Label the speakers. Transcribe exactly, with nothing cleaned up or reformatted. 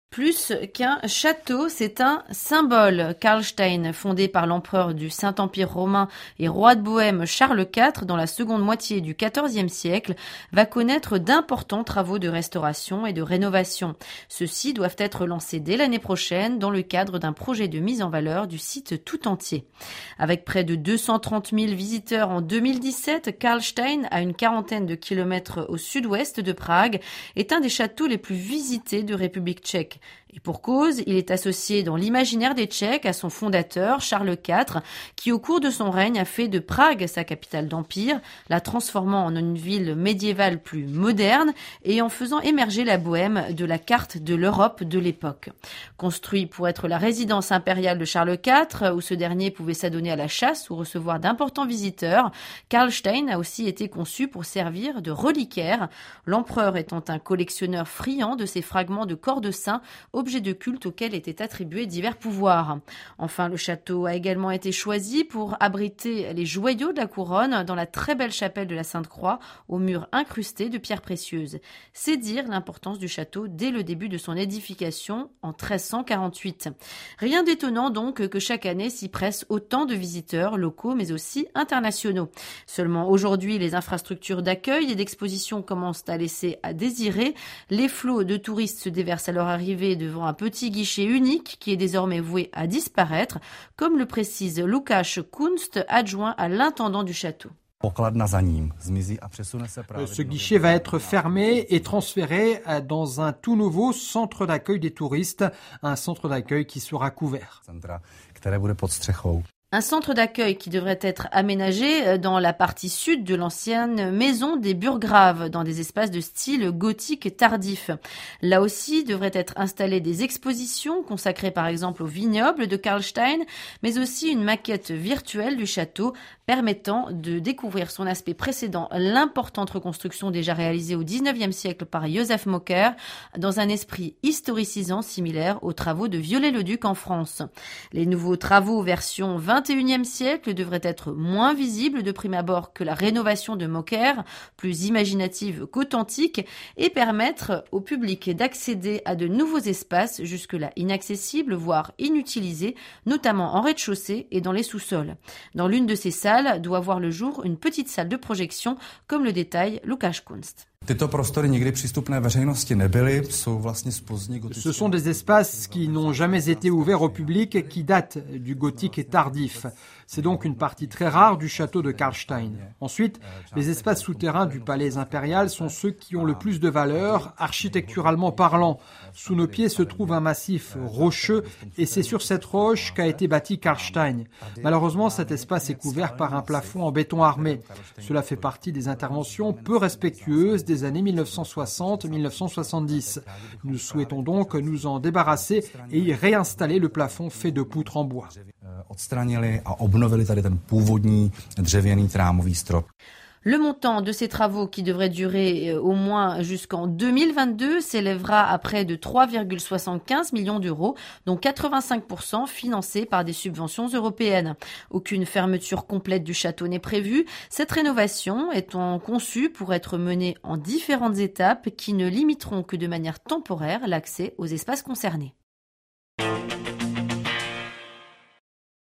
Speaker 1: Plus qu'un château, c'est un symbole. Karlstein, fondé par l'empereur du Saint-Empire romain et roi de Bohême Charles quatre dans la seconde moitié du quatorzième siècle, va connaître d'importants travaux de restauration et de rénovation. Ceux-ci doivent être lancés dès l'année prochaine dans le cadre d'un projet de mise en valeur du site tout entier. Avec près de deux cent trente mille visiteurs en deux mille dix-sept, Karlstein, à une quarantaine de kilomètres au sud-ouest de Prague, est un des châteaux les plus visités de République tchèque. Et pour cause, il est associé dans l'imaginaire des Tchèques à son fondateur, Charles quatre, qui au cours de son règne a fait de Prague sa capitale d'empire, la transformant en une ville médiévale plus moderne et en faisant émerger la Bohême de la carte de l'Europe de l'époque. Construit pour être la résidence impériale de Charles quatre, où ce dernier pouvait s'adonner à la chasse ou recevoir d'importants visiteurs, Karlstein a aussi été conçu pour servir de reliquaire, l'empereur étant un collectionneur friand de ces fragments de corps de saints, objet de culte auquel étaient attribués divers pouvoirs. Enfin, le château a également été choisi pour abriter les joyaux de la couronne dans la très belle chapelle de la Sainte-Croix, aux murs incrustés de pierres précieuses. C'est dire l'importance du château dès le début de son édification en treize cent quarante-huit. Rien d'étonnant donc que chaque année s'y pressent autant de visiteurs locaux mais aussi internationaux. Seulement aujourd'hui, les infrastructures d'accueil et d'exposition commencent à laisser à désirer. Les flots de touristes se déversent à leur arrivée devant un petit guichet unique qui est désormais voué à disparaître, comme le précise Lukáš Kunst, adjoint à l'intendant du château.
Speaker 2: Ce guichet va être fermé et transféré dans un tout nouveau centre d'accueil des touristes, un centre d'accueil qui sera couvert.
Speaker 1: Un centre d'accueil qui devrait être aménagé dans la partie sud de l'ancienne maison des Burgraves, dans des espaces de style gothique tardif. Là aussi devraient être installées des expositions consacrées par exemple au vignoble de Karlstein, mais aussi une maquette virtuelle du château permettant de découvrir son aspect précédent, l'importante reconstruction déjà réalisée au dix-neuvième siècle par Joseph Mocker, dans un esprit historicisant similaire aux travaux de Viollet-le-Duc en France. Les nouveaux travaux version vingt et unième siècle devraient être moins visibles de prime abord que la rénovation de Mocker, plus imaginative qu'authentique, et permettre au public d'accéder à de nouveaux espaces jusque-là inaccessibles, voire inutilisés, notamment en rez-de-chaussée et dans les sous-sols. Dans l'une de ces salles doit voir le jour une petite salle de projection, comme le détaille Lukáš Kunst.
Speaker 2: Ce sont des espaces qui n'ont jamais été ouverts au public et qui datent du gothique tardif. C'est donc une partie très rare du château de Karlstein. Ensuite, les espaces souterrains du palais impérial sont ceux qui ont le plus de valeur, architecturalement parlant. Sous nos pieds se trouve un massif rocheux et c'est sur cette roche qu'a été bâti Karlstein. Malheureusement, cet espace est couvert par un plafond en béton armé. Cela fait partie des interventions peu respectueuses des années mille neuf cent soixante à mille neuf cent soixante-dix. Nous souhaitons donc nous en débarrasser et y réinstaller le plafond fait de poutres en bois.
Speaker 1: Le montant de ces travaux, qui devraient durer au moins jusqu'en deux mille vingt-deux, s'élèvera à près de trois virgule soixante-quinze millions d'euros, dont quatre-vingt-cinq pour cent financés par des subventions européennes. Aucune fermeture complète du château n'est prévue, cette rénovation étant conçue pour être menée en différentes étapes qui ne limiteront que de manière temporaire l'accès aux espaces concernés.